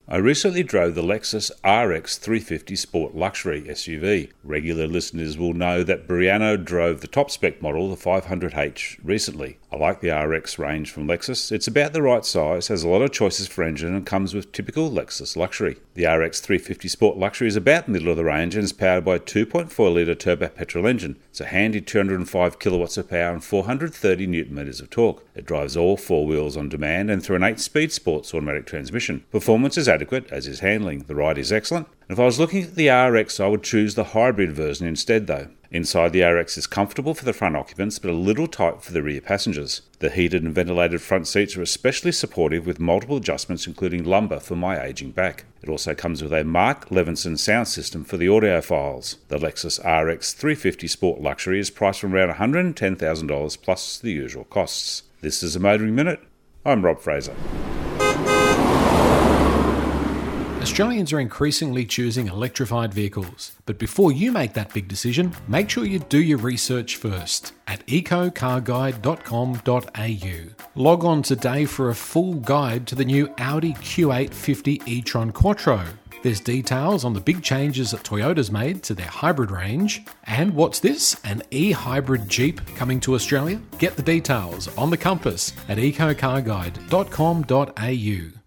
I recently drove the Lexus RX 350 Sport Luxury SUV. Regular listeners will know that Briano drove the top-spec model, the 500H, recently. I like the RX range from Lexus. It's about the right size, has a lot of choices for engine, and comes with typical Lexus luxury. The RX 350 Sport Luxury is about the middle of the range and is powered by a 2.4-litre turbo petrol engine. It's a handy 205 kilowatts of power and 430 Nm of torque. It drives all four wheels on demand and through an 8-speed sports automatic transmission. Performance is adequate, as is handling. The ride is excellent. And if I was looking at the RX, I would choose the hybrid version instead though. Inside, the RX is comfortable for the front occupants, but a little tight for the rear passengers. The heated and ventilated front seats are especially supportive with multiple adjustments, including lumbar for my aging back. It also comes with a Mark Levinson sound system for the audiophiles. The Lexus RX 350 Sport Luxury is priced from around $110,000 plus the usual costs. This is a Motoring Minute. I'm Rob Fraser. Australians are increasingly choosing electrified vehicles, but before you make that big decision, make sure you do your research first at ecocarguide.com.au. Log on today for a full guide to the new Audi Q850 e-tron Quattro. There's details on the big changes that Toyota's made to their hybrid range. And what's this? An e-hybrid Jeep coming to Australia? Get the details on the compass at ecocarguide.com.au.